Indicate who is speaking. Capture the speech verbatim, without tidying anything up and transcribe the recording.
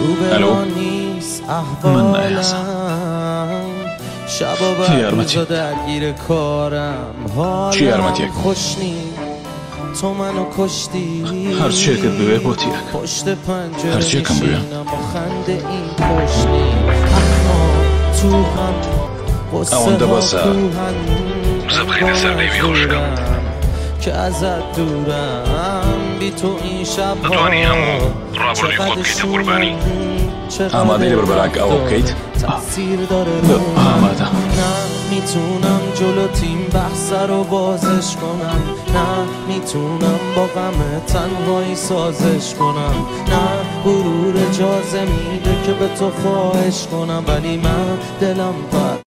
Speaker 1: الو من نیازم
Speaker 2: چی ارمتی؟
Speaker 1: چی ارمتی؟
Speaker 2: تو منو کشتی
Speaker 1: هر چی که بوی بوتیک هر چی کم بوی اون دباسه مصاب خیلی سر نیمی خوش کن
Speaker 2: که ازت دورم بی تو این شب
Speaker 1: دوانی همو رابرلی خود کیت قربانی آماده لی بربرک او کیت
Speaker 2: تأثیر داره
Speaker 1: آماده
Speaker 2: میتونم جلو تیم بحث رو بازش کنم، نه میتونم با غم تنهایی سازش کنم، نه غرور اجازه میده که به تو خواهش کنم، ولی من دلم پر